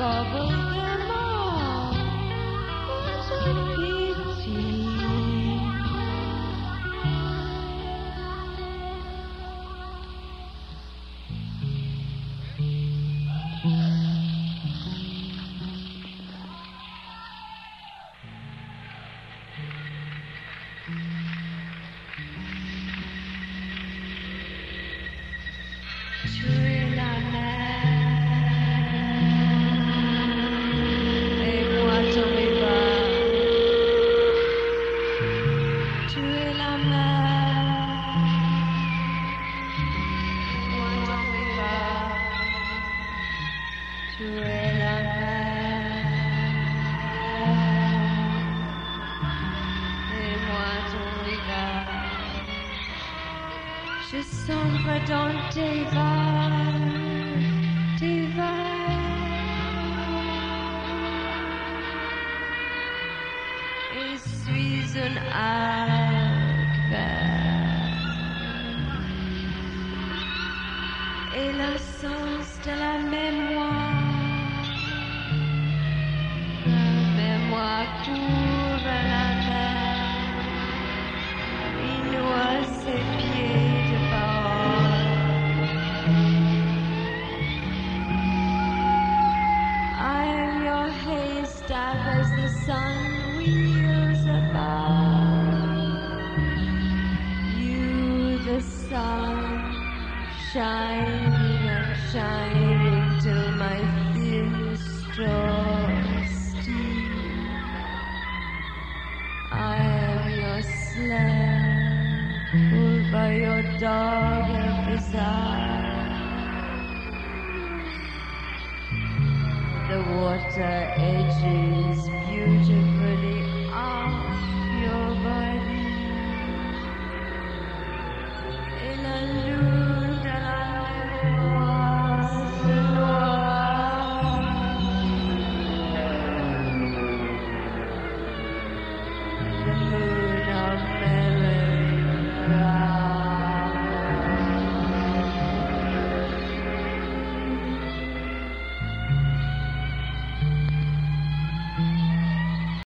gobble them all. What a pity. Tu es la mer et moi ton rivage. Tu es la mer, moi ton rivage. Tu es la mer et moi ton rivage. Je sombre dans tes vagues, tes vagues, et suis un arc vert. Et l'essence de la mémoire couvre la mer, il noie ses pieds de parole. I am your haystack as the sun wheels about. You, the sun, shining and shining till my thin straw steam. I am your slave, pulled by your dog of desire. The water edges beautiful.